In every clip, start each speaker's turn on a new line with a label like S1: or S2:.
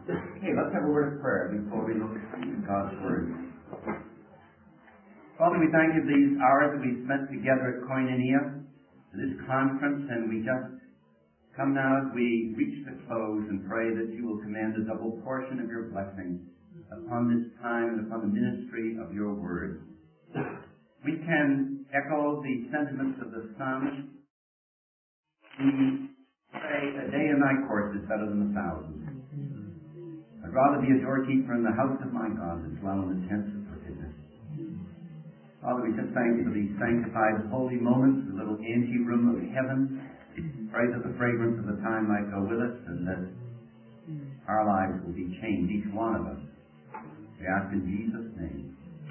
S1: Okay, let's have a word of prayer before we look at God's Word. Father, we thank you for these hours that we've spent together at Koinonia, this conference, and we just come now as we reach the close and pray that you will command a double portion of your blessing upon this time and upon the ministry of your Word. We can echo the sentiments of the psalmist. We say a day and night course is better than 1,000. I'd rather be a doorkeeper in the house of my God than dwell in the tents of wickedness. Father, we just thank you for these sanctified holy moments, the little anteroom of heaven. Pray that the fragrance of the time might go with us and that our lives will be changed, each one of us. We ask in Jesus' name.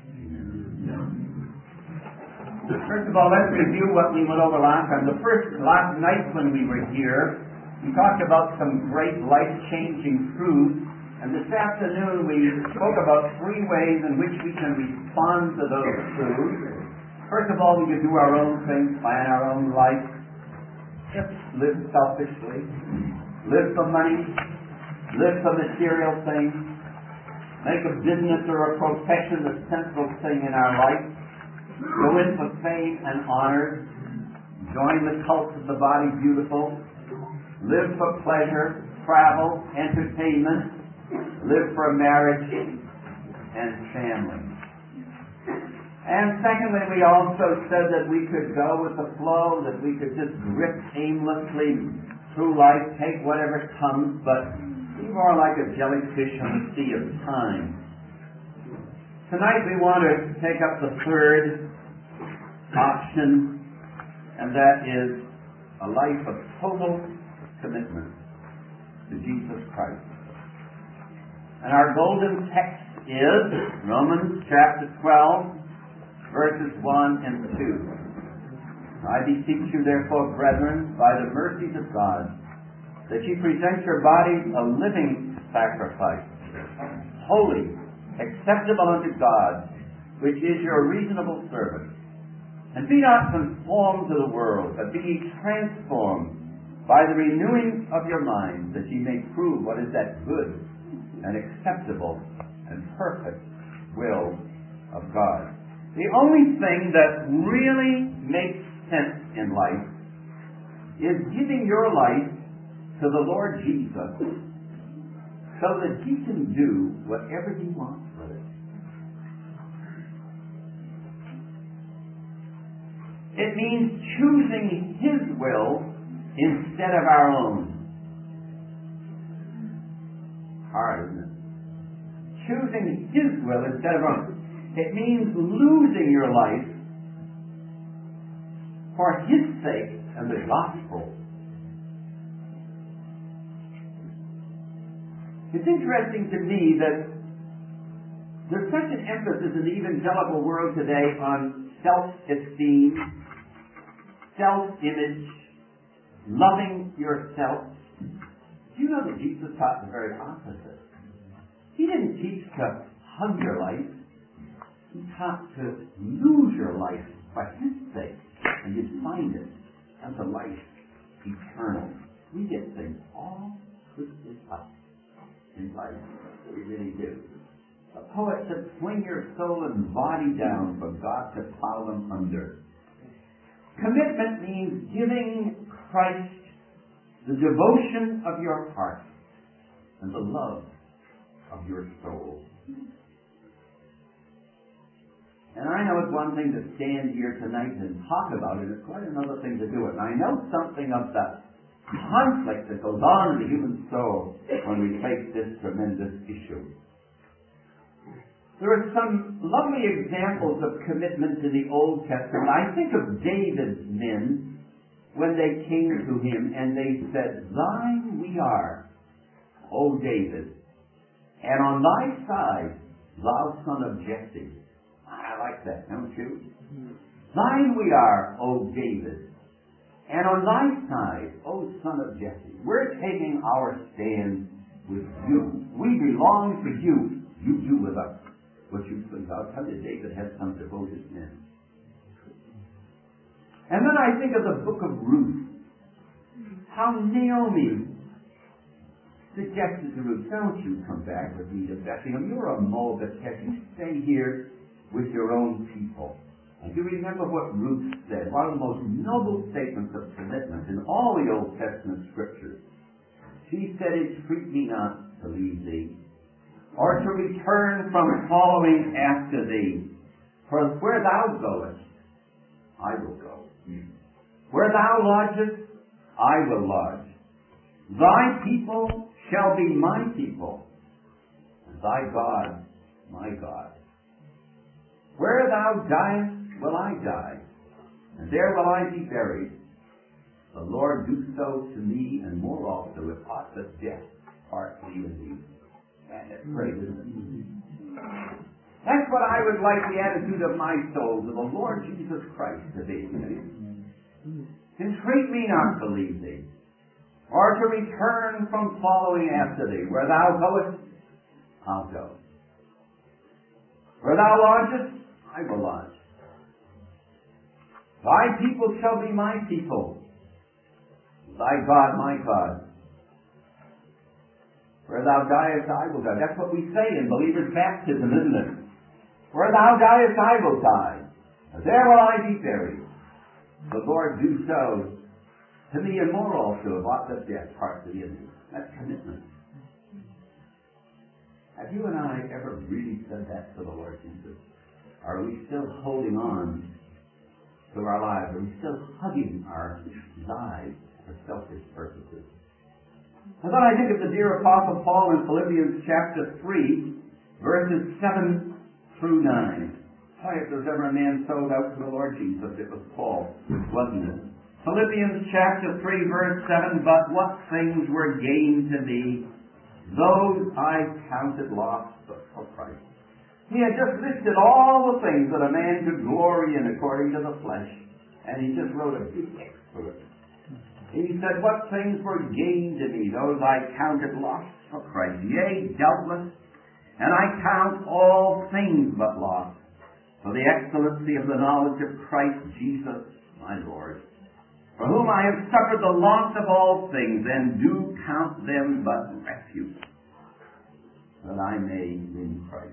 S1: Amen. First of all, let's review what we went over last time. Last night when we were here, we talked about some great life-changing truths. And this afternoon we spoke about 3 ways in which we can respond to those truths. First of all, we can do our own things, plan our own life, just live selfishly, live for money, live for material things, make a business or a profession the central thing in our life, go in for fame and honor, join the cult of the body beautiful, live for pleasure, travel, entertainment, live for marriage and family. And secondly, we also said that we could go with the flow, that we could just drift aimlessly through life, take whatever comes, but be more like a jellyfish on the sea of time. Tonight we want to take up the third option, and that is a life of total commitment to Jesus Christ. And our golden text is Romans chapter 12, verses 1 and 2. I beseech you therefore, brethren, by the mercies of God, that ye present your bodies a living sacrifice, holy, acceptable unto God, which is your reasonable service. And be not conformed to the world, but be ye transformed by the renewing of your mind, that ye may prove what is that good and acceptable and perfect will of God. The only thing that really makes sense in life is giving your life to the Lord Jesus so that He can do whatever He wants with it. It means choosing His will instead of our own. Hard, isn't it? Choosing His will instead of our own. It means losing your life for His sake and the gospel. It's interesting to me that there's such an emphasis in the evangelical world today on self-esteem, self-image, loving yourself. Do you know that Jesus taught the very opposite? He didn't teach to hug your life. He taught to lose your life for His sake, and you'd find it as a life eternal. We get things all twisted up in life. We really do. The poet said, swing your soul and body down for God to plow them under. Commitment means giving Christ the devotion of your heart and the love of your soul. And I know it's one thing to stand here tonight and talk about it. It's quite another thing to do it. And I know something of the conflict that goes on in the human soul when we face this tremendous issue. There are some lovely examples of commitment in the Old Testament. I think of David's men when they came to him and they said, thine we are, O David, and on thy side, thou son of Jesse. I like that, don't you? Thine we are, O David, and on thy side, O son of Jesse. We're taking our stand with you. We belong to you. You do with us what you please. I'll tell you, David had some devoted men. And then I think of the book of Ruth. How Naomi
S2: suggested to Ruth, don't you come back with me to Bethlehem. You're a Moabitess. You stay here with your own people. And you remember what Ruth said, one of the most noble statements of commitment in all the Old Testament scriptures. She said, entreat me not to leave thee, or to return from following after thee. For where thou goest, I will go. Where thou lodgest, I will lodge. Thy people shall be my people, and thy God my God. Where thou diest, will I die, and there will I be buried. The Lord do so to me, and more also, if aught but death part me and thee. And it's great, isn't it? That's what I would like the attitude of my soul to the Lord Jesus Christ to be. Entreat me not to leave thee, or to return from following after thee. Where thou goest, I'll go. Where thou lodgest, I will lodge. Thy people shall be my people, thy God my God. Where thou diest, I will die. That's what we say in believers' baptism, isn't it? Where thou diest, I will die. There will I be buried. The Lord do so to me, and more also, if aught but death part thee and me. That's commitment. Have you and I ever really said that to the Lord Jesus? Are we still holding on to our lives? Are we still hugging our lives for selfish purposes? And then I think of the dear Apostle Paul in Philippians chapter 3, verses 7 through 9. Why, if there's ever a man sold out to the Lord Jesus, it was Paul, wasn't it? Philippians chapter 3, verse 7, but what things were gained to me, those I counted loss for Christ. He had just listed all the things that a man could glory in according to the flesh, and he just wrote a big X for it. He said, what things were gained to me, those I counted loss for Christ. Yea, doubtless, and I count all things but loss, for the excellency of the knowledge of Christ Jesus my Lord, for whom I have suffered the loss of all things, and do count them but refuse, that I may win Christ.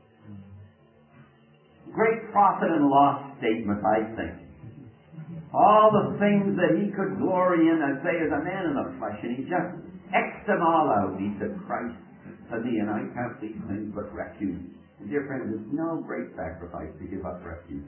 S2: Great profit and loss statement, I think. All the things that he could glory in, I say, as a man in the flesh, and he just X'd them all out. He said, Christ to me, and I count these things but refuse. And dear friends, it's no great sacrifice to give up refuse.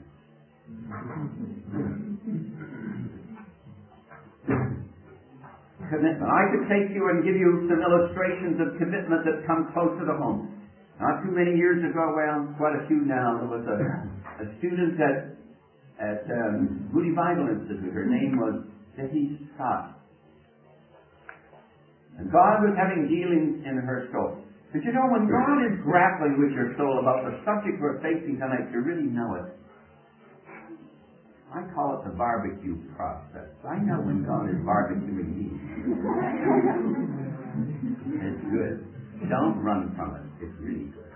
S2: Commitment. I could take you and give you some illustrations of commitment that come closer to home. Not too many years ago, well, quite a few now, there was a student at Moody Bible Institute. Her name was Betty Scott. And God was having dealings in her soul. But you know, when God is grappling with your soul about the subject we're facing tonight, you really know it. I call it the barbecue process. I know when God is barbecuing me. It's good. Don't run from it. It's really good.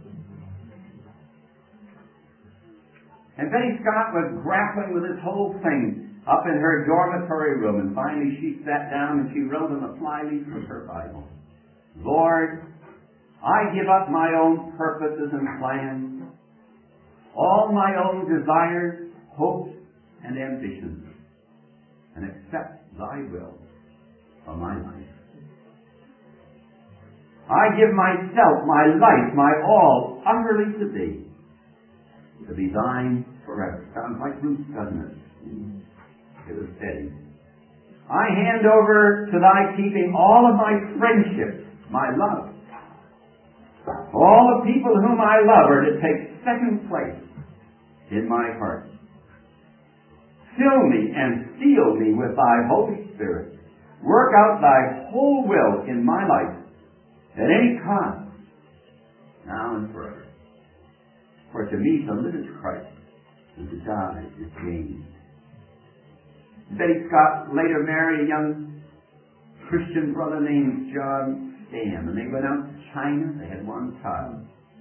S2: And Betty Scott was grappling with this whole thing up in her dormitory room, and finally she sat down and she wrote on a flyleaf of her Bible, Lord, I give up my own purposes and plans, all my own desires, hopes, and ambitions, and accept thy will for my life. I give myself, my life, my all, utterly to thee, to be thine forever. Sounds like Ruth, doesn't it? It was steady. I hand over to thy keeping all of my friendships, my love. All the people whom I love are to take second place in my heart. Fill me and seal me with thy Holy Spirit. Work out thy whole will in my life at any cost, now and forever. For to me to live is Christ, and to die is gain. Betty Scott later married a young Christian brother named John Stam, and they went out to China. They had one child.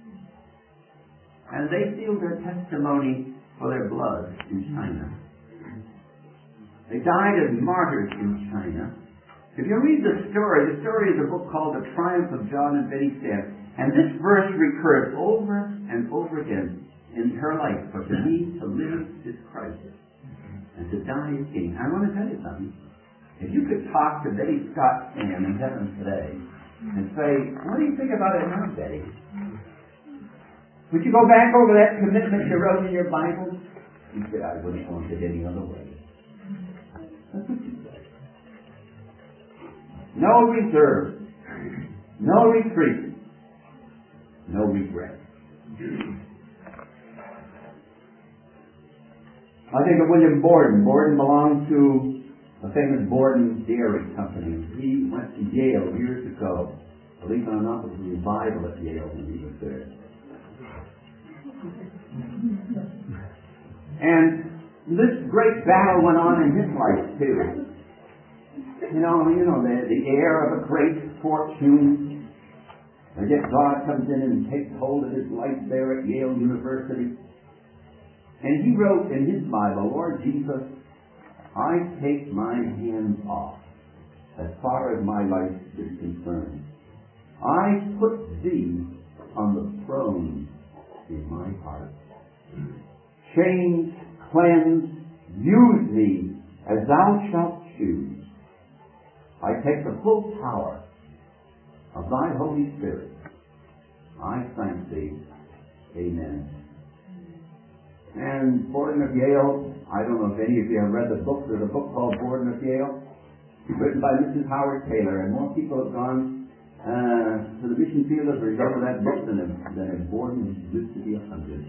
S2: And they sealed their testimony for their blood in China. They died as martyrs in China, If you read the story is a book called The Triumph of John and Betty Stamp. And this verse recurs over and over again in her life. For to me, to live is Christ, and to die is gain. I want to tell you something. If you could talk to Betty Scott Stam in heaven today and say, what do you think about it now, Betty? Would you go back over that commitment you wrote in your Bible? She said, I wouldn't want it any other way. That's what she said. No reserve. No retreat. No regret. I think of William Borden. Borden belonged to the famous Borden Dairy Company. He went to Yale years ago. Believe it or not, there was a revival at Yale when he was there. And this great battle went on in his life too. You know, the heir of a great fortune. And yet God comes in and takes hold of his life there at Yale University. And he wrote in his Bible, Lord Jesus, I take my hands off as far as my life is concerned. I put thee on the throne in my heart. Change, cleanse, use me as thou shalt choose. I take the full power of thy Holy Spirit. I thank thee. Amen. And Borden of Yale, I don't know if any of you have read the book. There's a book called Borden of Yale, written by Mrs. Howard Taylor, and more people have gone to the mission field as a result of that book than if Borden lived to be 100.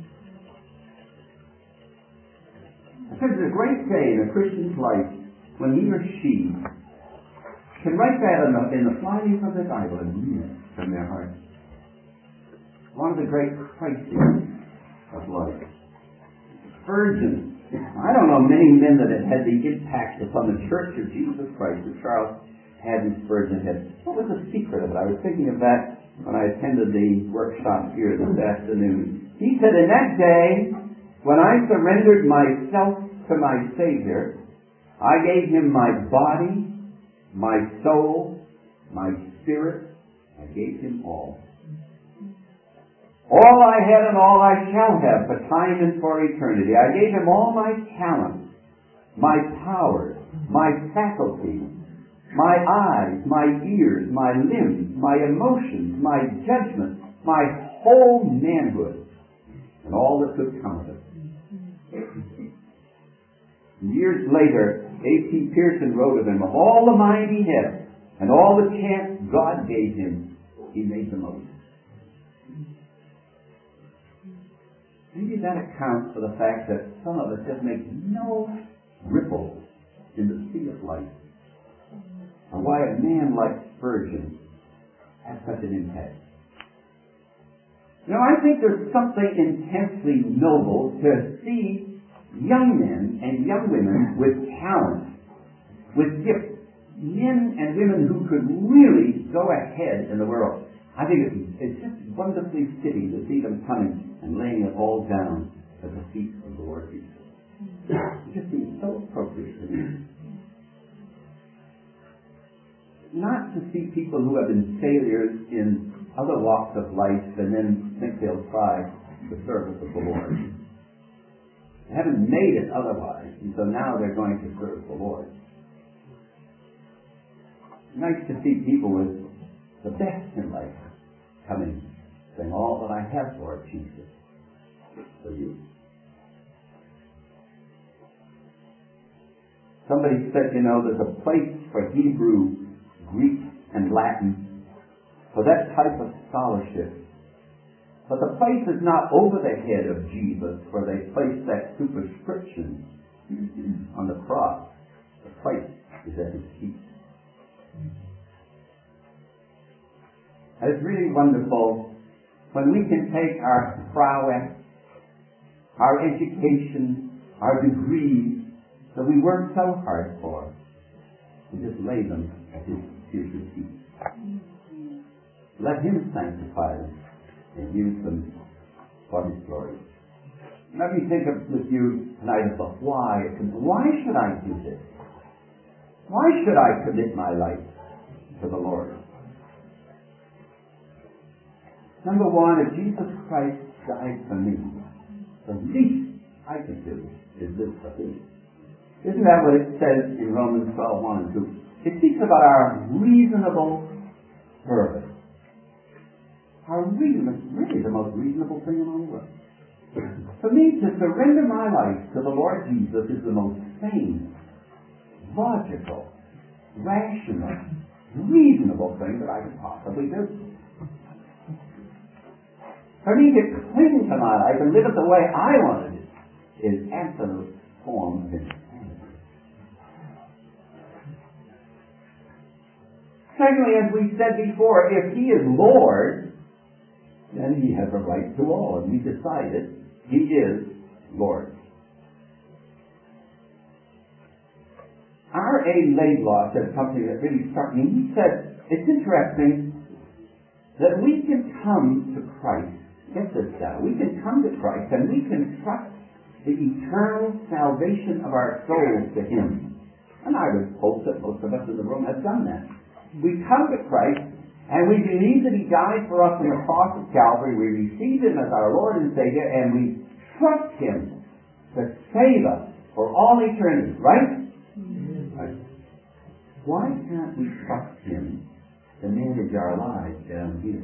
S2: I think it's a great day in a Christian's life when he or she can write that in the fly-leaf of the Bible and read it from their heart. One of the great crises of life. Spurgeon. I don't know many men that have had the impact upon the Church of Jesus Christ that Charles Haddon Spurgeon had. What was the secret of it? I was thinking of that when I attended the workshop here this afternoon. He said, in that day, when I surrendered myself to my Savior, I gave him my body, my soul, my spirit. I gave him all. All I had and all I shall have for time and for eternity. I gave him all my talents, my powers, my faculties, my eyes, my ears, my limbs, my emotions, my judgment, my whole manhood, and all that could come of it. Years later, A.T. Pierson wrote of him, of all the mind he had and all the chance God gave him, he made the most. Maybe that accounts for the fact that some of us just make no ripple in the sea of life. And why a man like Spurgeon has such an impact. You know, I think there's something intensely noble to see young men and young women with talent, with gifts, men and women who could really go ahead in the world. I think it's just wonderfully fitting to see them coming and laying it all down at the feet of the Lord Jesus. It just seems so appropriate to me. Not to see people who have been failures in other walks of life and then think they'll try the service of the Lord. They haven't made it otherwise, and so now they're going to serve the Lord. Nice to see people with the best in life coming, saying, all that I have, Lord Jesus, for you. Somebody said, there's a place for Hebrew, Greek, and Latin, for that type of scholarship. But the place is not over the head of Jesus where they place that superscription on the cross. The place is at his feet. And it's really wonderful when we can take our prowess, our education, our degrees that we work so hard for, and just lay them at his feet. Let him sanctify them and use them for his glory. Let me think with you tonight of the why. Why should I do this? Why should I commit my life to the Lord? Number one, if Jesus Christ died for me, the least I can do is live for Him. Isn't that what it says in Romans 12:1 and 2? It speaks about our reasonable service. Really the most reasonable thing in all the world. For me, to surrender my life to the Lord Jesus is the most sane, logical, rational, reasonable thing that I could possibly do. For me to cling to my life and live it the way I wanted it is absolute form of insanity. Secondly, as we said before, if He is Lord, then He has a right to all, and we decided He is Lord. R.A. Laidlaw said something that really struck me. He said, it's interesting that we can come to Christ. Get this down. We can come to Christ and we can trust the eternal salvation of our souls to Him. And I would hope that most of us in the room have done that. We come to Christ and we believe that He died for us on the cross of Calvary. We receive Him as our Lord and Savior, and we trust Him to save us for all eternity. Right? Right. Why can't we trust Him to manage our lives down here?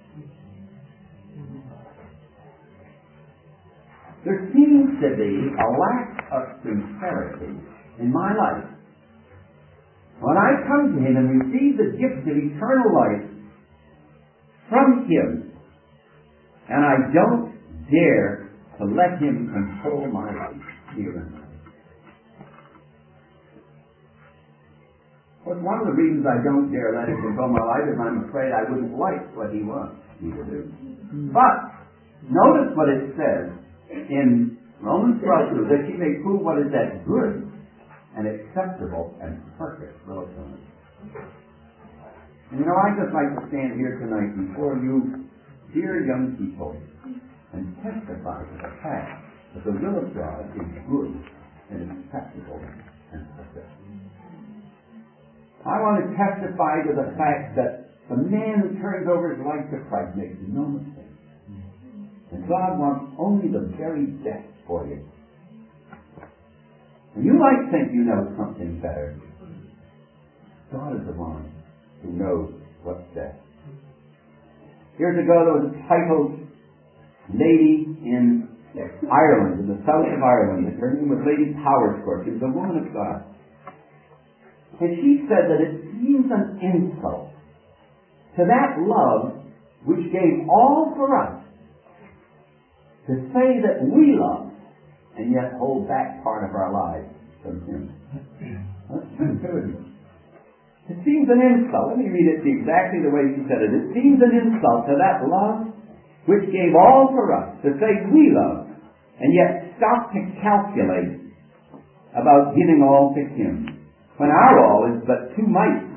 S2: There seems to be a lack of sincerity in my life. When I come to Him and receive the gift of eternal life from Him, and I don't dare to let Him control my life here and now. Of course, one of the reasons I don't dare let Him control my life is I'm afraid I wouldn't like what He wants me to do. But notice what it says in Romans 12:2, that He may prove what is that good and acceptable and perfect will of God. And you know, I'd just like to stand here tonight before you, dear young people, and testify to the fact that the will of God is good and acceptable and perfect. I want to testify to the fact that the man who turns over his life to Christ makes no mistake. And God wants only the very best for you. And you might think you know something better. God is the one who knows what's best. Years ago, there was a titled lady in Ireland, in the south of Ireland. Her name was Lady Powerscourt. She was a woman of God. And she said that it seems an insult to that love which gave all for us to say that we love and yet hold back part of our lives from Him. That's sincerity. It seems an insult. Let me read it exactly the way she said it. It seems an insult to that love which gave all for us to say we love and yet stop to calculate about giving all to Him, when our all is but two mites.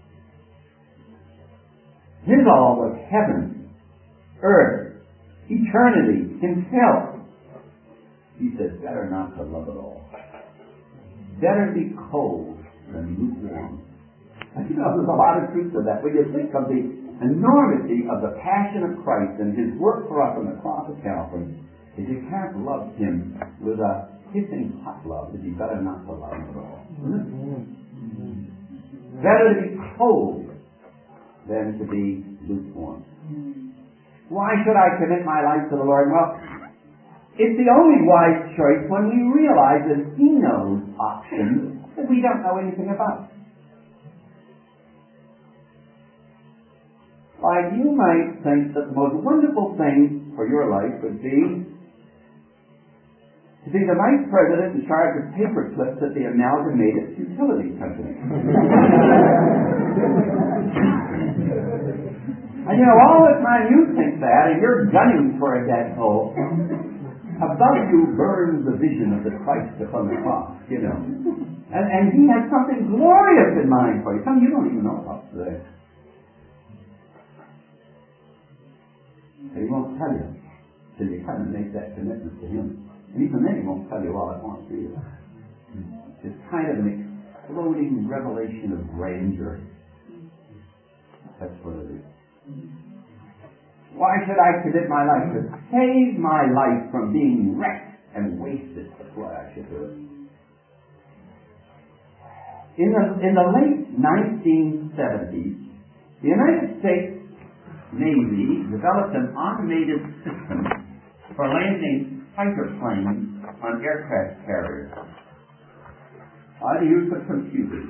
S2: His all was heaven, earth, eternity, Himself. He says, better not to love it all. Better be cold than lukewarm. And you know, there's a lot of truth to that. When you think of the enormity of the passion of Christ and His work for us on the cross of Calvary, if you can't love Him with a hissing hot love, it'd be better not to love Him at all. Better to be cold than to be lukewarm. Why should I commit my life to the Lord? Well, it's the only wise choice when we realize that He knows options that we don't know anything about. Like, you might think that the most wonderful thing for your life would be to be the vice president in charge of paper clips at the Amalgamated Utility Company. And you know, all the time you think that, and you're gunning for that goal, above you burns the vision of the Christ upon the cross, you know. And He has something glorious in mind for you, something you don't even know about today. He won't tell you till you kind of make that commitment to Him. And even then He won't tell you all at once either. It's kind of an floating revelation of grandeur. That's what it is. Why should I commit my life? To save my life from being wrecked and wasted. That's why I should do it. In the late 1970s, the United States Navy developed an automated system for landing fighter planes on aircraft carriers. By the use of computers.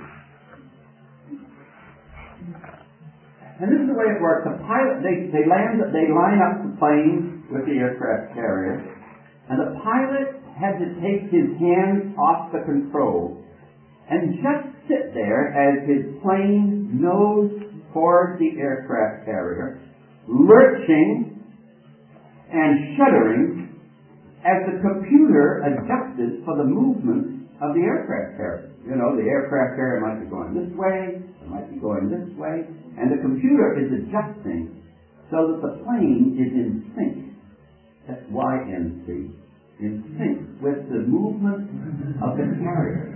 S2: And this is the way it works. The pilot, they line up the plane with the aircraft carrier, and the pilot had to take his hands off the control and just sit there as his plane nosed towards the aircraft carrier, lurching and shuddering as the computer adjusted for the movement of the aircraft carrier. You know, the aircraft carrier might be going this way, it might be going this way, and the computer is adjusting so that the plane is in sync. That's YNC. In sync with the movement of the carrier.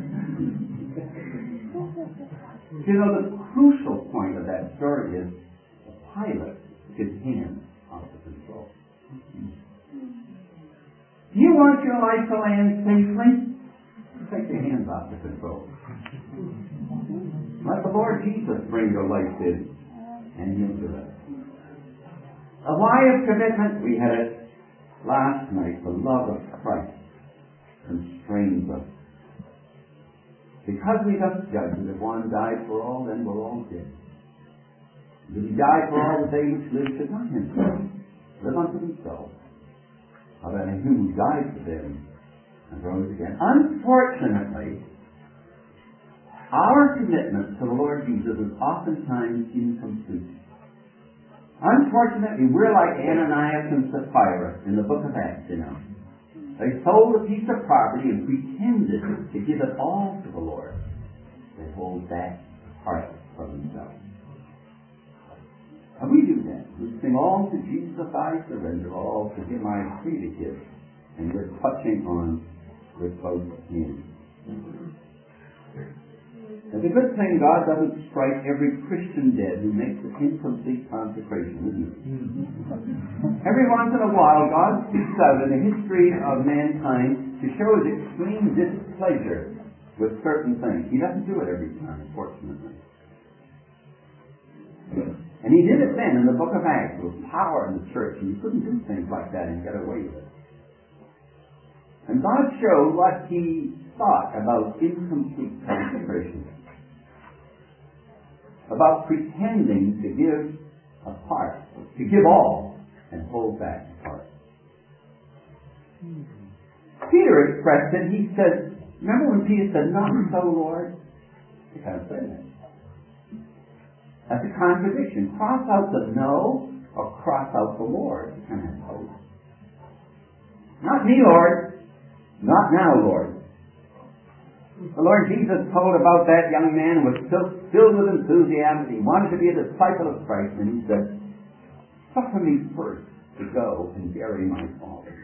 S2: You know, the crucial point of that story is the pilot took his hands off the control. You want your life to land safely? Take your hands off the control. Let the Lord Jesus bring your life in, and He'll do it. A why of commitment, we had it last night. The love of Christ constrains us. Because we don't judge that if one died for all, then we're all dead. If He died for all, the they which live should not himself live unto themselves. How about Him who died for them and rose again? Unfortunately, our commitment to the Lord Jesus is oftentimes incomplete. Unfortunately, we're like Ananias and Sapphira in the book of Acts, you know. They sold a piece of property and pretended to give it all to the Lord. They hold back part for themselves. And we do that. We sing, all to Jesus I surrender, all to Him I freely give. And we're touching on the close end. It's a good thing God doesn't strike every Christian dead who makes an incomplete consecration, isn't it? Every once in a while, God speaks out in the history of mankind to show His extreme displeasure with certain things. He doesn't do it every time, fortunately. And He did it then in the book of Acts with power in the church, and you couldn't do things like that and get away with it. And God showed what He thought about incomplete consecration. About pretending to give a part, to give all, and hold back a part. Peter expressed it. He said, remember when Peter said, not so, Lord? You can't say that. That's a contradiction. Cross out the no, or cross out the Lord. You can't have both. Not me, Lord. Not now, Lord. The Lord Jesus told about that young man who was filled with enthusiasm. He wanted to be a disciple of Christ, and he said, suffer me first to go and bury my father.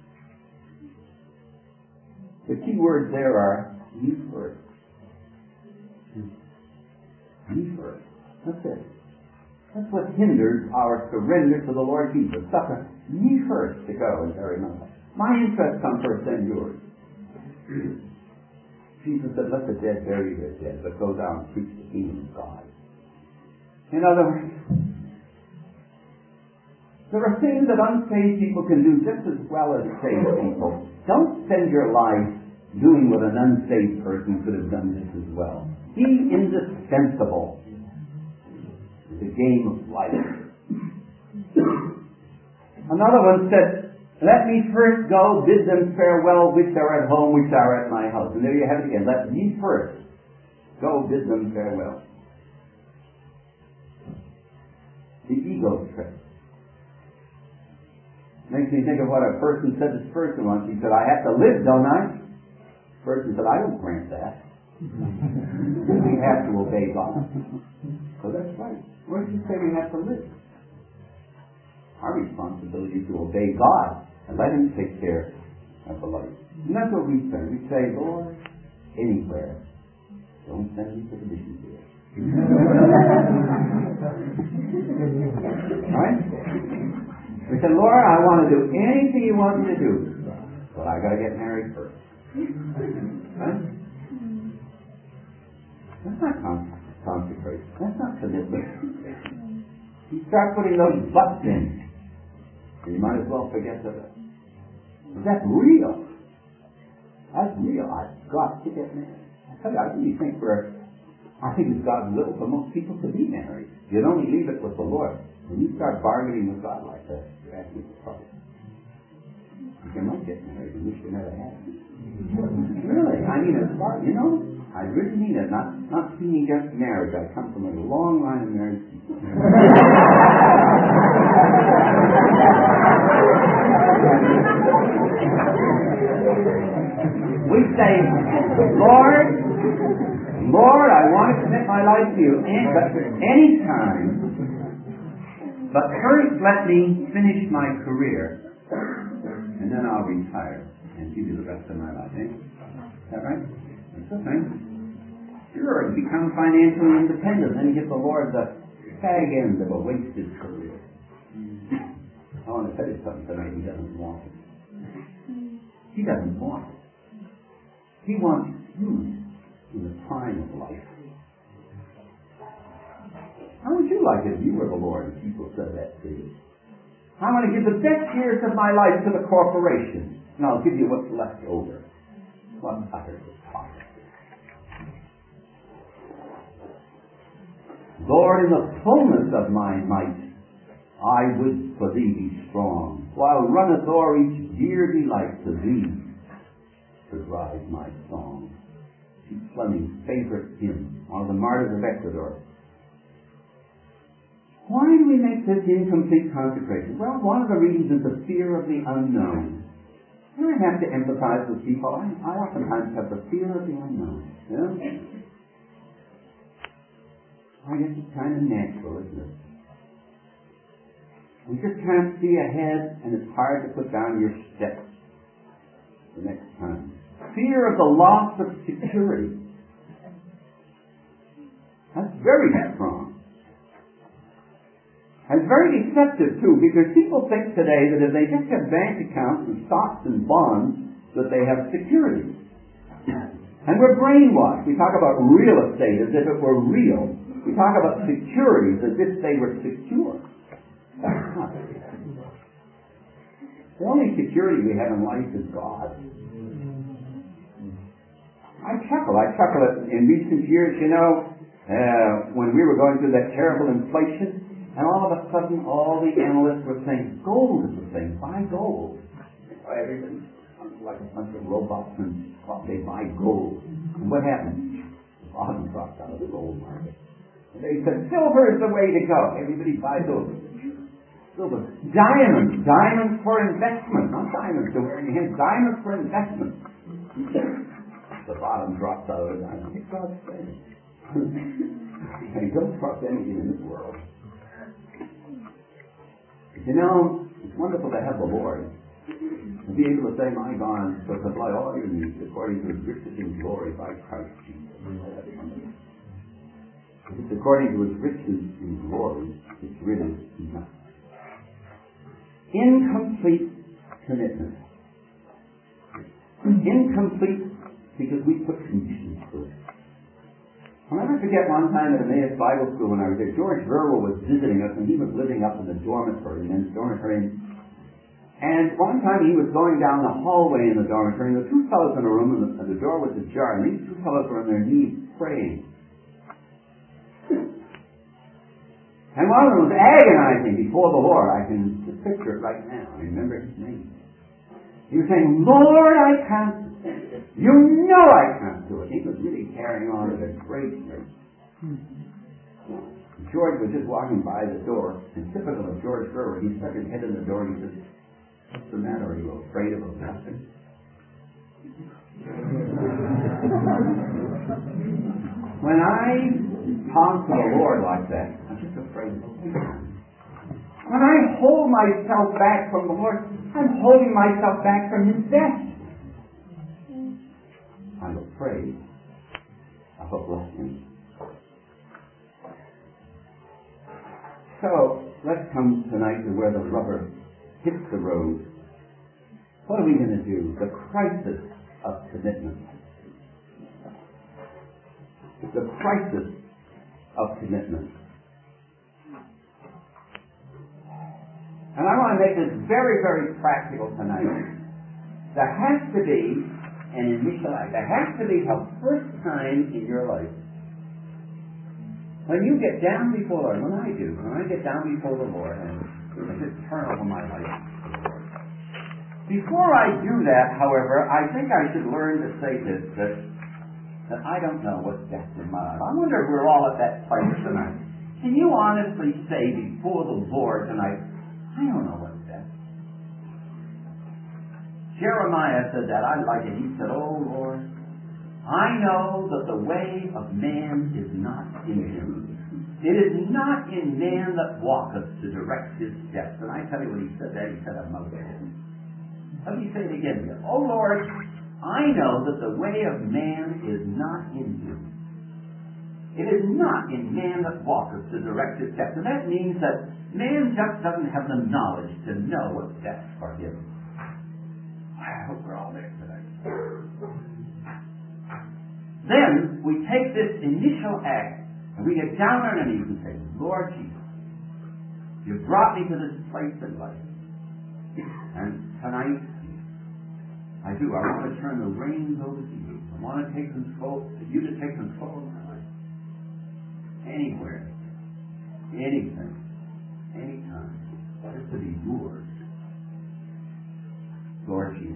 S2: The key words there are, me first. Me first. That's it. That's what hinders our surrender to the Lord Jesus. Suffer me first to go and bury my father. My interests come first, then yours. Jesus said, let the dead bury their dead, but go down and preach the kingdom of God. In other words, there are things that unsaved people can do just as well as saved people. Don't spend your life doing what an unsaved person could have done just as well. Be indispensable in the game of life. Another one said, let me first go bid them farewell which are at home, which are at my house. And there you have it again. Let me first go bid them farewell. The ego trip. Makes me think of what a person said to Spurgeon once. He said, I have to live, don't I? Spurgeon said, I don't grant that. We have to obey God. So that's right. Where does he say we have to live? Our responsibility is to obey God and let Him take care of the life. And that's what we say. We say, Lord, anywhere. Don't send me to the mission field. Right? We said, Lord, I want to do anything you want me to do, but I got to get married first. Right? That's not consecration. That's not commitment. You start putting those buts in, and you might as well forget that. That's real. That's real. I've got to get married. I tell you, I really think it's God's will for most people to be married. You'd only leave it with the Lord. When you start bargaining with God like that, you're asking for trouble. You might get married and wish you never had. Really, I mean, as far, I really mean it. Not seeing just marriage. I come from a long line of marriage people. We say, Lord, I want to commit my life to you any time. But first let me finish my career, and then I'll retire and give you the rest of my life. Eh? Is that right? That's okay. Sure, become financially independent, then give the Lord the fag end of a wasted career. I want to tell you something tonight. He doesn't want it. He doesn't want it. He wants you in the prime of life. How would you like it if you were the Lord and people said that to you? I want to give the best years of my life to the corporation, and I'll give you what's left over. What utter hypocrisy. Lord, in the fullness of my might, I would for thee be strong, while runneth o'er each dear delight to thee to drive my song. Fleming's favorite hymn, one of the martyrs of Ecuador. Why do we make this incomplete consecration? Well, one of the reasons is the fear of the unknown. And I have to empathize with people. I oftentimes have the fear of the unknown. I guess it's kind of natural, isn't it? You just can't see ahead, and it's hard to put down your steps the next time. Fear of the loss of security. That's very strong. And it's very deceptive too, because people think today that if they just have bank accounts and stocks and bonds, that they have security. And we're brainwashed. We talk about real estate as if it were real. We talk about securities as if they were secure. That's not it. The only security we have in life is God. I chuckle at in recent years, when we were going through that terrible inflation, and all of a sudden all the analysts were saying, gold is the thing, buy gold. Everybody sounds like a bunch of robots and they buy gold. And what happened? The bottom dropped out of the gold market. And they said, silver is the way to go. Everybody buys silver. Silver. Diamonds for investment. Not diamonds to wear in your hands, diamonds for investment. The bottom drops out of the diamond. It's God's saying. Hey, don't trust anything in this world. It's wonderful to have the Lord and be able to say, my God shall supply all your needs according to his riches in glory by Christ Jesus. If it's according to his riches in glory, it's really enough. Incomplete commitment. Incomplete because we put conditions to it. I'll never forget one time at Emmaus Bible School when I was there. George Verwell was visiting us, and he was living up in the dormitory, men's dormitory. And one time he was going down the hallway in the dormitory, and there were two fellows in a room, and the door was ajar, and these two fellows were on their knees praying. And one of them was agonizing before the Lord. I can just picture it right now. I remember his name. He was saying, Lord, I can't. You know I can't do it. He was really carrying on at a great rate. George was just walking by the door, and typical of George Verwer, he stuck his head in the door and he said, what's the matter? Are you afraid of a blessing? When I talk to the Lord like that, I'm just afraid of a blessing. When I hold myself back from the Lord, I'm holding myself back from his best. I'm afraid of of a blessing. So, let's come tonight to where the rubber hits the road. What are we going to do? The crisis of commitment. The crisis of commitment. And I want to make this very, very practical tonight. There has to be an initial act. There has to be a first time in your life when you get down before the Lord. When I get down before the Lord and I just turn over my life to the Lord. Before I do that, however, I think I should learn to say this, that I don't know what's best in my life. I wonder if we're all at that place tonight. Can you honestly say before the Lord tonight, I don't know what's best? Jeremiah said that. I like it. He said, "Oh Lord, I know that the way of man is not in him. It is not in man that walketh to direct his steps." And I tell you when he said that, he said a mouthful. Let me say it again. "Oh Lord, I know that the way of man is not in him. It is not in man that walketh to direct his steps." And that means that man just doesn't have the knowledge to know what's best for him. I hope we're all there tonight. Then we take this initial act and we get down on our knees and say, "Lord Jesus, you've brought me to this place in life. And tonight, I want to turn the reins over to you. I want to take control, you to take control of my life. Anywhere, anything, anytime, just to be yours. Lord Jesus."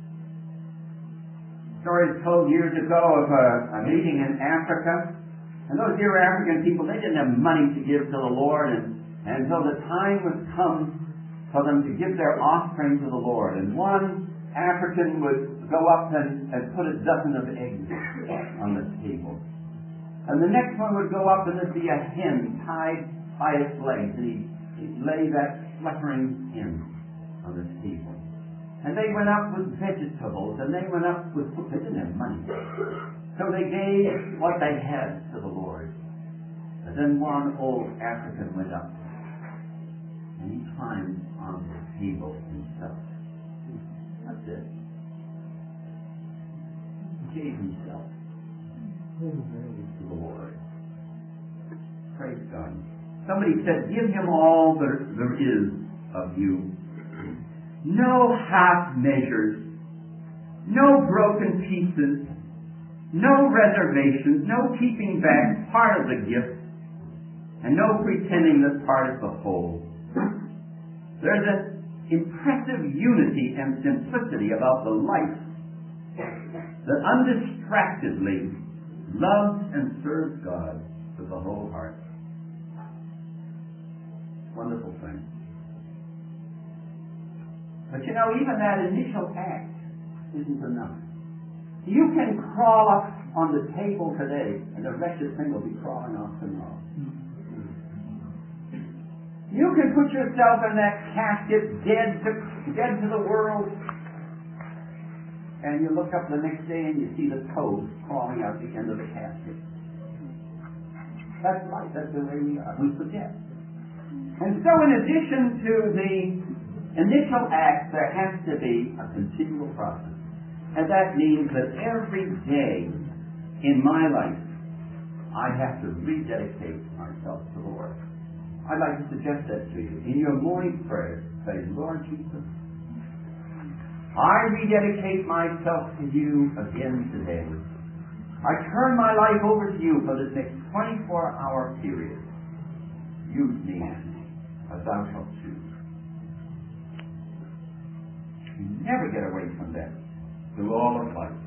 S2: A story is told years ago of a meeting in Africa. And those dear African people, they didn't have money to give to the Lord, and so the time was come for them to give their offering to the Lord. And one African would go up and put a dozen of eggs on the table. And the next one would go up and there'd be a hen tied by its legs, and he'd lay that fluttering hen on the table. And they went up with vegetables, and they went up with food. They didn't have money. So they gave what they had to the Lord. And then one old African went up, and he climbed on the table himself. That's it. He gave himself to the Lord. Praise God. Somebody said, "Give him all there is of you. No half measures, no broken pieces, no reservations, no keeping back part of the gift, and no pretending that part is the whole." There's an impressive unity and simplicity about the life that undistractedly loves and serves God with the whole heart. Wonderful thing. But you know, even that initial act isn't enough. You can crawl up on the table today, and the wretched thing will be crawling off tomorrow. You can put yourself in that casket, dead to the world, and you look up the next day and you see the toes crawling out the end of the casket. That's life. That's the way we are. We forget. And so in addition to the initial act, there has to be a continual process. And that means that every day in my life, I have to rededicate myself to the Lord. I'd like to suggest that to you. In your morning prayer, say, "Lord Jesus, I rededicate myself to you again today. I turn my life over to you for this next 24-hour period. Use me as thou shalt choose." You never get away from that through all of life.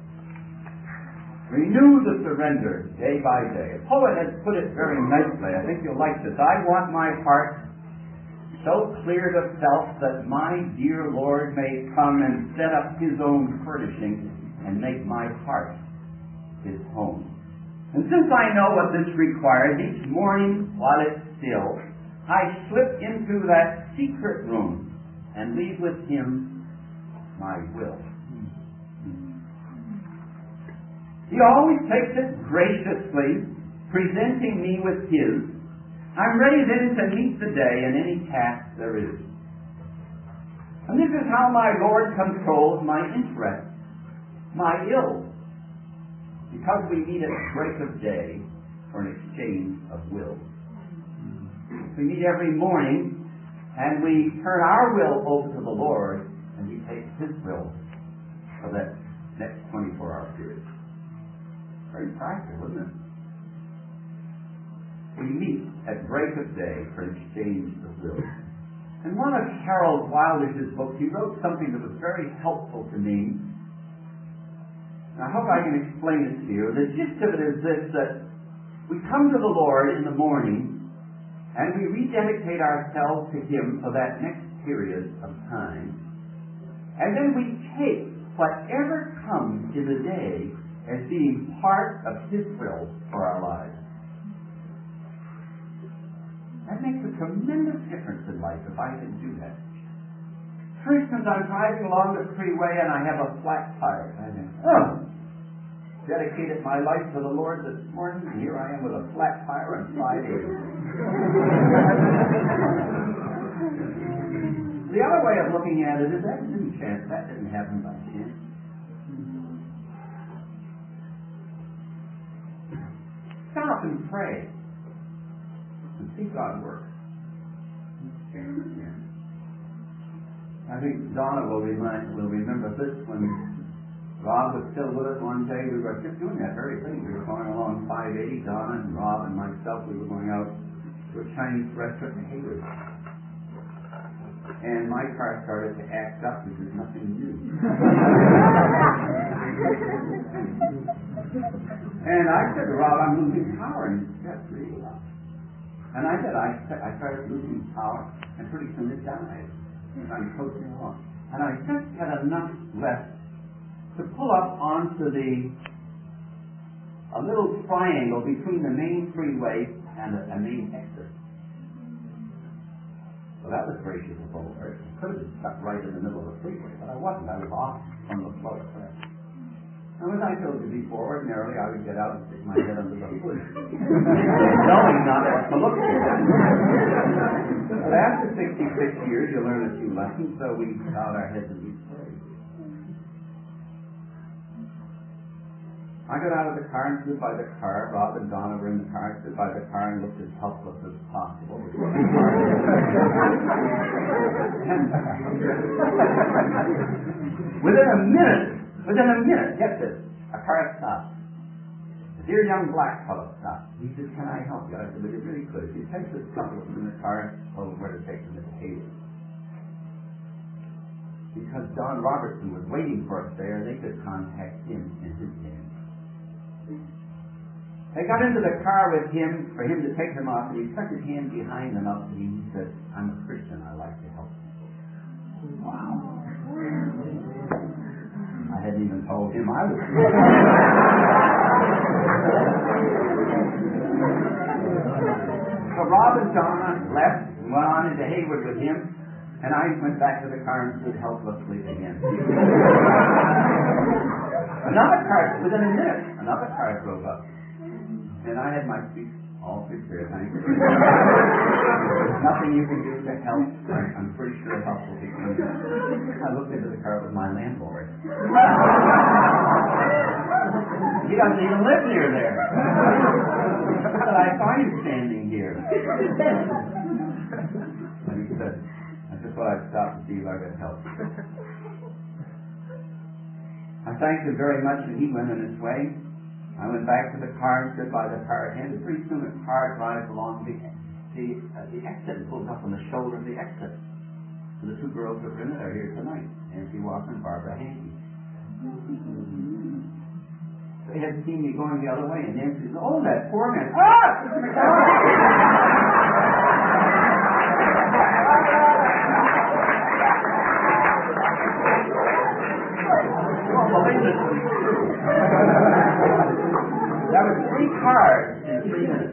S2: Renew the surrender day by day. A poet has put it very nicely. I think you'll like this. "I want my heart so cleared of self that my dear Lord may come and set up his own furnishing and make my heart his home. And since I know what this requires, each morning while it's still, I slip into that secret room and leave with him my will."
S1: He always takes it graciously, presenting me with His. I'm ready then to meet the day in any task there is. And this is how my Lord controls my interests, my ills, because we meet at break of day for an exchange of wills. We meet every morning, and we turn our will over to the Lord, and He takes His will for that next 24-hour period. Very practical, isn't it? We meet at break of day for an exchange of wills. In one of Harold Wilder's books, he wrote something that was very helpful to me. And I hope I can explain it to you. The gist of it is this, that we come to the Lord in the morning, and we rededicate ourselves to Him for that next period of time. And then we take whatever comes in the day as being part of His will for our lives. That makes a tremendous difference in life if I can do that. For instance, I'm driving along the freeway and I have a flat tire. I think, dedicated my life to the Lord this morning, and here I am with a flat tire and 580. The other way of looking at it is that didn't chance. That didn't happen by chance. Stop and pray and see God work. I think Donna will remember this when Rob was still with us one day. We were just doing that very thing. We were going along 580, Donna and Rob and myself. We were going out to a Chinese restaurant in Hayward. And my car started to act up, which is nothing new. And I said to Rob, I'm losing power. And he said, really? And I said, I started losing power, and pretty soon it died. I'm coasting along. And I just had enough left to pull up onto a little triangle between the main freeway and a main exit. Well, that was gracious of the Lord. I could have been stuck right in the middle of the freeway, but I wasn't. I was off from the flow. And as I told you before, ordinarily I would get out and stick my head under the hood, knowing not what to look for. But after 66 years, you learn a few lessons, so we bowed our heads and we prayed. I got out of the car and stood by the car. Rob and Donna were in the car. I stood by the car and looked as helpless as possible. Within a minute, get this, a car stopped. A dear young black fellow stopped. He said, can I help you? I said, well, you really could. If you take this couple in the car, told him where to take them to Hayward. Because Don Robertson was waiting for us there, they could contact him in his name. They got into the car with him for him to take them off, and he stuck his hand behind them up, and he said, I'm a Christian, I like to help you. Wow. I hadn't even told him I was. So Rob and Donna left and went on into Hayward with him, and I went back to the car and stood helplessly again. Another car, within a minute, another car drove up. And I had my feet all prepared. There's nothing you can do to help. I'm pretty sure help will be coming. I looked into the car with my landlord. He doesn't even live near there. But I saw you standing here. And he said, I just thought I'd stop and see if I could help. I thanked him very much, and he went on his way. I went back to the car and stood by the car again, and pretty soon a car drives along the exit and pulls up on the shoulder of the exit. And the two girls that were in it are here tonight, Nancy Walker and Barbara Hankey. They had seen me going the other way, and Nancy said, oh, that poor man. Ah! Mr. McDonald! That was 3 cars in 3 minutes.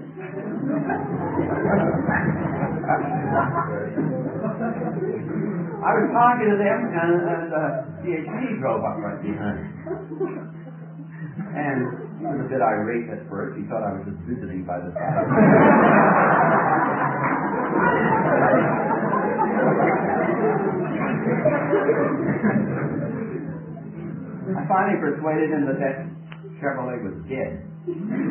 S1: I was talking to them, and CHP drove up right behind. And
S2: He was a bit irate at first. He thought I was just visiting by the side. I finally persuaded him that Chevrolet was dead. He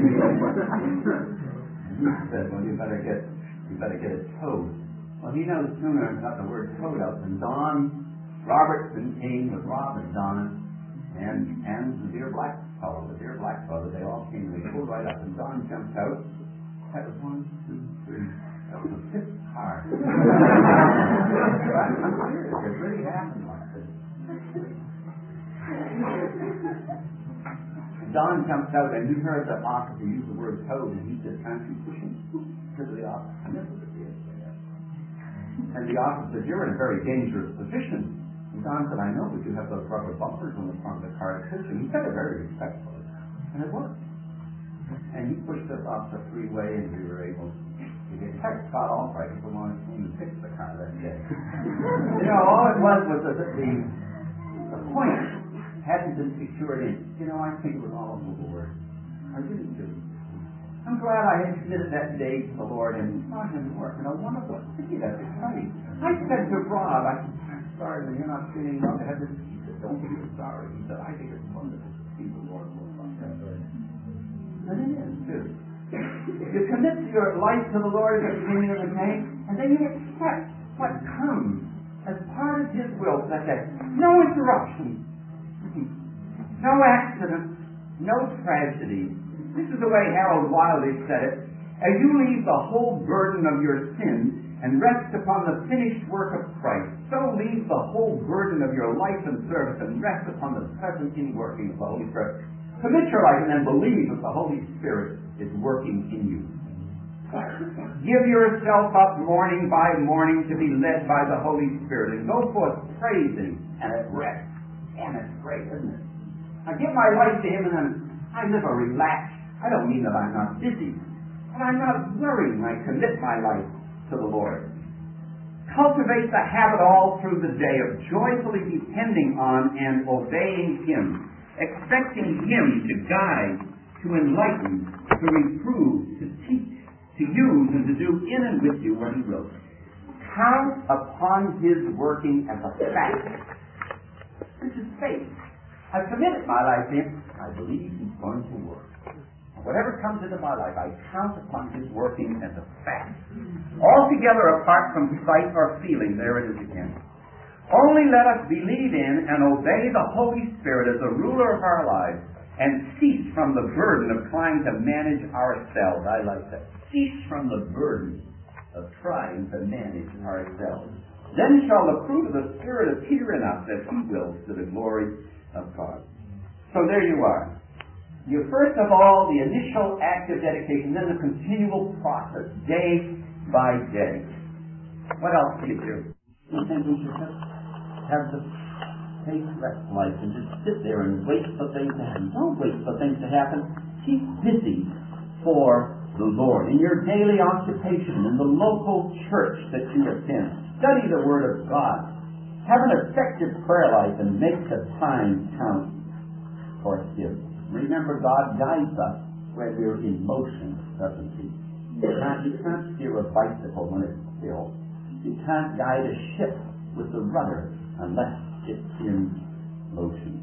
S2: said, well, you better get it towed. Well, he no sooner got the word towed out than Don Robertson came with Rob and Donna and the dear black fellow, they all came. They pulled right up, and Don jumped out. That was 1, 2, 3. That was the 5th car. I'm serious. It really happened like this. Don jumped out, and he heard the officer use the word towed, and he said, "Can't you push him?" To the officer. And this was the deal. And the officer said, "You're in a very dangerous position." And Don said, "I know, but you have those rubber bumpers on the front of the car to push him." He said it very respectfully. And it worked. And he pushed us off the freeway, and we were able to get in fact, Scott Albright was the one who came and fixed the car that day. All it was that the point hadn't been secured in. I think it was all overboard. I really do. I'm glad I had committed that day to the Lord and saw him work. One of the things that's exciting. I said to Rob, I'm sorry that you're not feeling well. He said, "Don't be sorry." He said, "I think it's wonderful to see the Lord work like that." And it is, too. You commit your life to the Lord at the beginning of the day, and then you accept what comes as part of His will for that day. No interruption. No accident. No tragedy. This is the way Harold Wiley said it. As you leave the whole burden of your sin and rest upon the finished work of Christ, so leave the whole burden of your life and service and rest upon the present inworking of the Holy Spirit. Commit your life and then believe that the Holy Spirit is working in you. Give yourself up morning by morning to be led by the Holy Spirit and go forth praising and at rest. And it's great, isn't it? I give my life to Him and then I live a relaxed. I don't mean that I'm not busy, but I'm not worrying. I commit my life to the Lord. Cultivate the habit all through the day of joyfully depending on and obeying Him, expecting Him to guide, to enlighten, to reprove, to teach, to use, and to do in and with you what He will. Count upon His working as a fact. This is faith. I've committed my life to Him. I believe He's going to work. Whatever comes into my life, I count upon His working as a fact. Altogether apart from sight or feeling, there it is again. Only let us believe in and obey the Holy Spirit as the ruler of our lives and cease from the burden of trying to manage ourselves. I like that. Cease from the burden of trying to manage ourselves. Then shall the fruit of the Spirit appear in us as He wills to the glory of God. So there you are. You first of all, the initial act of dedication, then the continual process, day by day. What else do you do? Sometimes you just have the faithless life and just sit there and wait for things to happen. Don't wait for things to happen. Keep busy for the Lord in your daily occupation, in the local church that you attend. Study the Word of God. Have an effective prayer life and make the time count for Him. Remember, God guides us when we're in motion, doesn't He? You can't steer a bicycle when it's still. You can't guide a ship with the rudder unless it's in motion.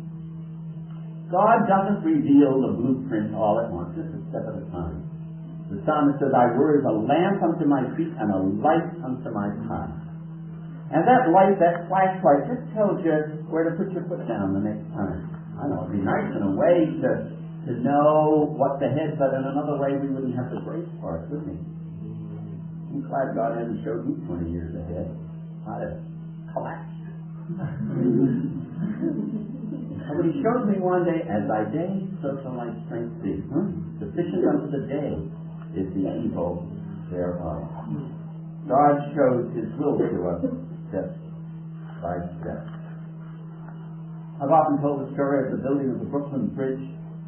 S2: God doesn't reveal the blueprint all at once, just a step at a time. The psalmist says, "Thy word is a lamp unto my feet and a light unto my path." And that light, that flashlight, just tells you where to put your foot down the next time. I know, it'd be nice in a way to know what's ahead, but in another way we wouldn't have the grace for it, would we? I'm glad God hasn't showed me 20 years ahead. I'd have collapsed. But He showed me one day, as thy day, so shall thy strength be. Sufficient unto the day is the evil thereof. God shows His will to us step by step. I've often told the story of the building of the Brooklyn Bridge.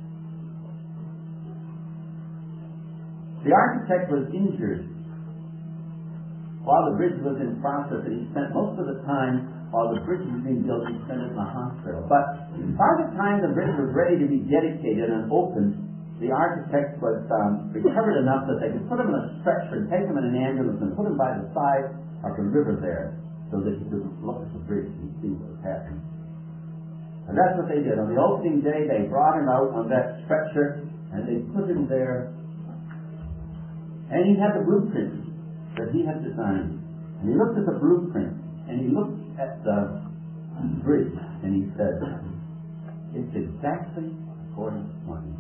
S2: The architect was injured while the bridge was in process, and he spent most of the time while the bridge was being built, he spent it in the hospital. But by the time the bridge was ready to be dedicated and opened, the architect was recovered enough that they could put him in a stretcher and take him in an ambulance and put him by the side of the river there so that he could look at the bridge and see what was happening. And that's what they did. On the opening day, they brought him out on that stretcher and they put him there. And he had the blueprint that he had designed. And he looked at the blueprint and he looked at the bridge and he said, it's exactly according to mine.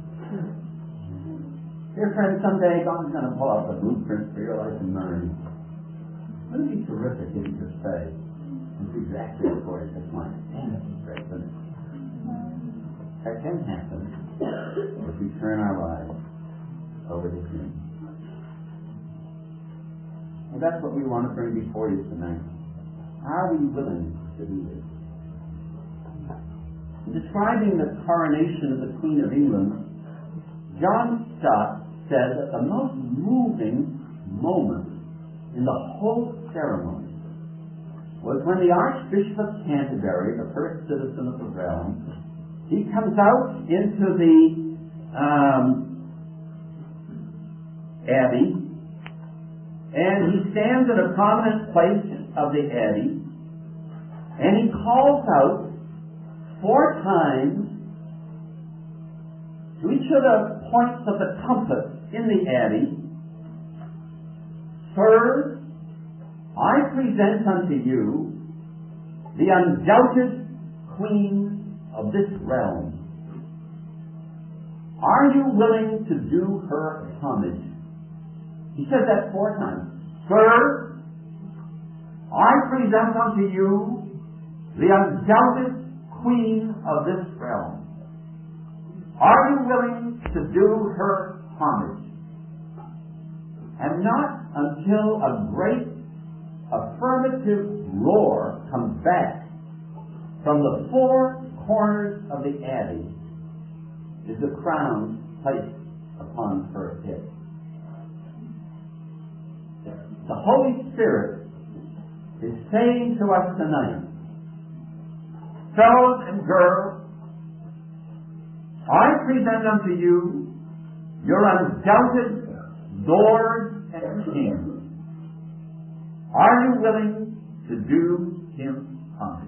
S2: Dear friends, someday God's going to pull out the blueprint for your life and mine. Wouldn't it be terrific if he could say, it's exactly according to mine? And it's great, isn't it? That can happen if we turn our lives over to Him. And that's what we want to bring before you tonight. Are we willing to do this? In describing the coronation of the Queen of England, John Stott said that the most moving moment in the whole ceremony was when the Archbishop of Canterbury, the first citizen of the realm, he comes out into the abbey, and he stands at a prominent place of the abbey, and he calls out 4 times to each of the points of the compass in the abbey, Sirs, I present unto you the undoubted Queen of this realm. Are you willing to do her homage? He says that 4 times. Sirs, I present unto you the undoubted Queen of this realm. Are you willing to do her homage? And not until a great affirmative roar comes back from the 4 corners of the abbey is the crown placed upon her head. The Holy Spirit is saying to us tonight, fellows and girls, I present unto you your undoubted Lord and King. Are you willing to do Him homage?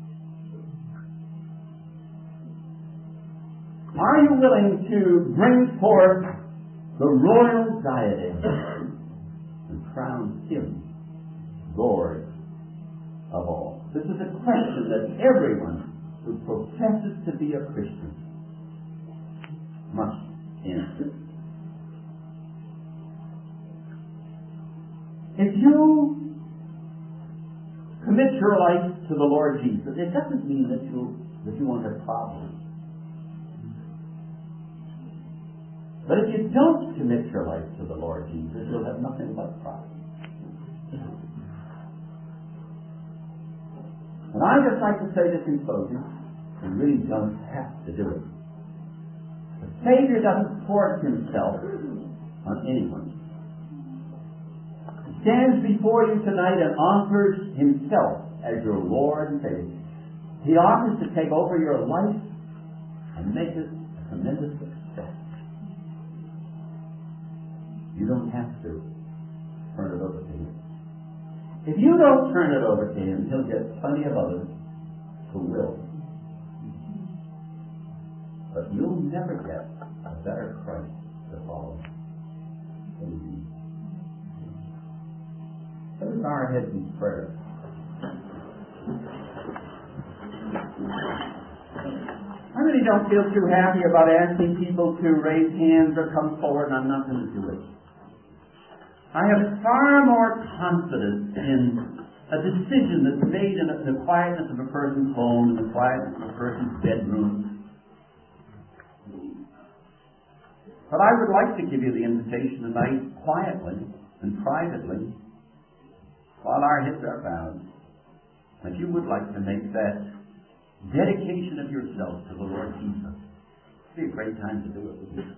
S2: Are you willing to bring forth the royal diadem and crown Him Lord of all? This is a question that everyone who professes to be a Christian must answer. If you commit your life to the Lord Jesus, it doesn't mean that you won't have problems. But if you don't commit your life to the Lord Jesus, you'll have nothing but problems. And I'd just like to say this in closing, you really don't have to do it. The Savior doesn't force Himself on anyone. He stands before you tonight and offers Himself as your Lord and Savior. He offers to take over your life and make it a tremendous success. You don't have to turn it over to Him. If you don't turn it over to Him, He'll get plenty of others who will. But you'll never get a better Christ to follow than He. Let us bow our heads in prayer. I really don't feel too happy about asking people to raise hands or come forward, and I'm not going to do it. I have far more confidence in a decision that's made in the quietness of a person's home, in the quietness of a person's bedroom. But I would like to give you the invitation tonight, quietly and privately, while our heads are bowed, if you would like to make that dedication of yourself to the Lord Jesus. It'd be a great time to do it, wouldn't it?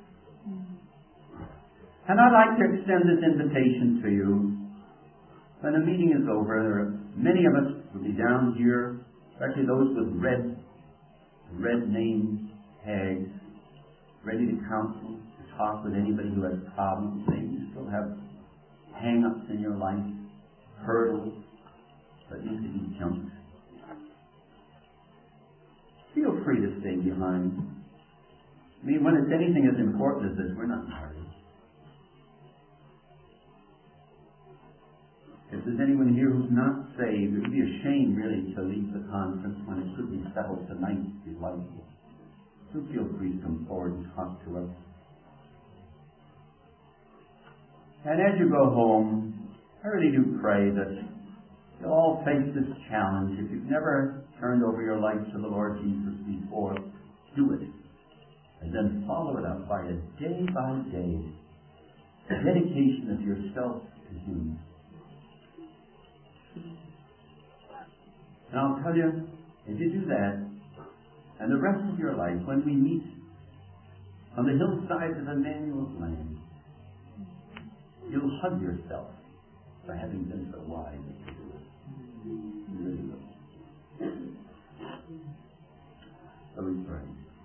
S2: And I'd like to extend this invitation to you. When the meeting is over, many of us will be down here, especially those with red name tags, ready to counsel, to
S1: talk with anybody who has problems, maybe you still have hang-ups in your life, hurdles that need to be jumped. Feel free to stay behind. I mean, when it's anything as important as this, we're not martyrs. If there's anyone here who's not saved, it would be a shame, really, to leave the conference when it could be settled tonight, if you'd like. Do feel free to come forward and talk to us. And as you go home, I really do pray that you'll all face this challenge. If you've never turned over your life to the Lord Jesus before, do it. And then follow it up by a day-by-day dedication of yourself to Him. And I'll tell you, if you do that, and the rest of your life, when we meet on the hillsides of Emmanuel's land, you'll hug yourself for having been so wise to do it. You really will. So we pray.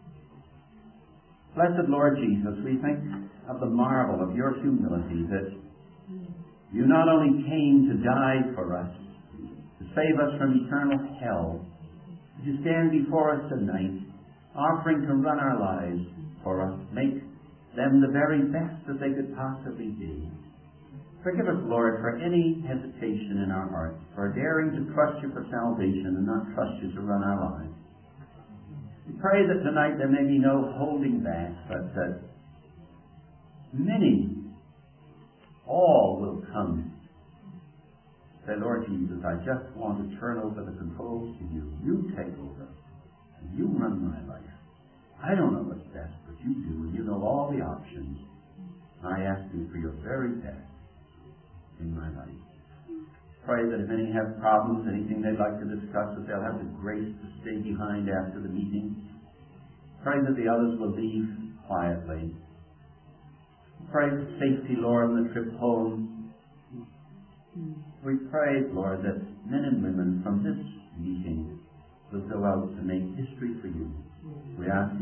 S1: Blessed Lord Jesus, we think of the marvel of your humility, that you not only came to die for us, to save us from eternal hell, but you stand before us tonight, offering to run our lives for us, make them the very best that they could possibly be. Forgive us, Lord, for any hesitation in our hearts, for daring to trust you for salvation and not trust you to run our lives. We pray that tonight there may be no holding back, but that many, all will come. Say, Lord Jesus, I just want to turn over the controls to you. You take over. And you run my life. I don't know what's best, but you do, and you know all the options. I ask you for your very best in my life. Pray that if any have problems, anything they'd like to discuss, that they'll have the grace to stay behind after the meeting. Pray that the others will leave quietly. Pray for safety, Lord, on the trip home. We pray, Lord, that men and women from this meeting will go out to make history for you. We ask